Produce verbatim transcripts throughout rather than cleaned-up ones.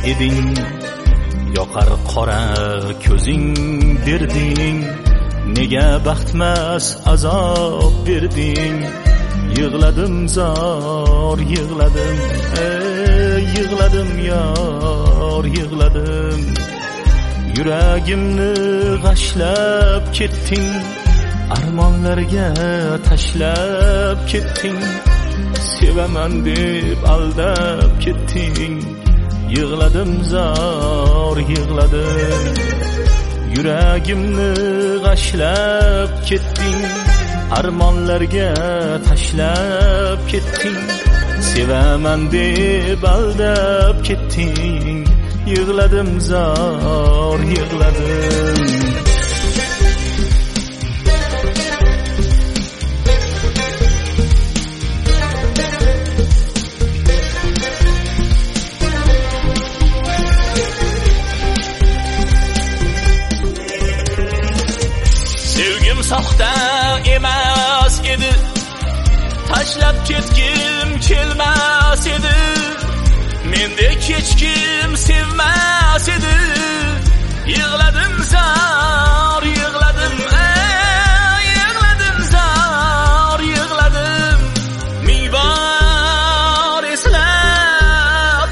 eding, yoqar qora ko'zing derding, nega baxtmas azob berding. Yig'ladim zor, yig'ladim, ey yig'ladim yor, yig'ladim. Yuragimni g'ashlab ketding, armonlarga tashlab ketding. Sevaman deb aldab ketding. Yig'ladim zor, yig'ladim. Yuragimni g'ashlab ketding, armonlarga tashlab ketding. Sevaman deb aldab ketding. Yig'ladim zor, yig'ladim. Sevgim soxta emas edi, tashlab ketgim kelmas edi. Mendek hech kim sevmas edi. Yig'ladim zor, yig'ladim, ey yig'ladim zor, yig'ladim. Ming bor eslab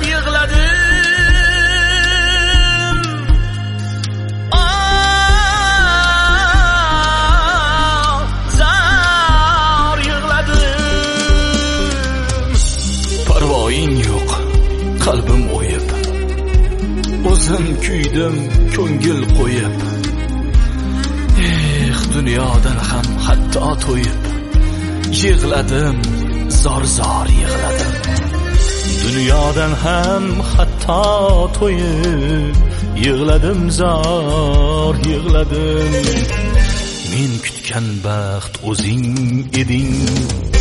yig'ladim. Oh, zor yig'ladim. Parvoying yo'q, qalbim o'yib, o'zim kuydim ko'ngil qo'yib. Eh, dunyodan ham hatto to'yib, yig'ladim zor zor yig'ladim. Dunyodan ham hatto to'yib, yig'ladim zor yig'ladim. Men kutgan baxt o'zing eding,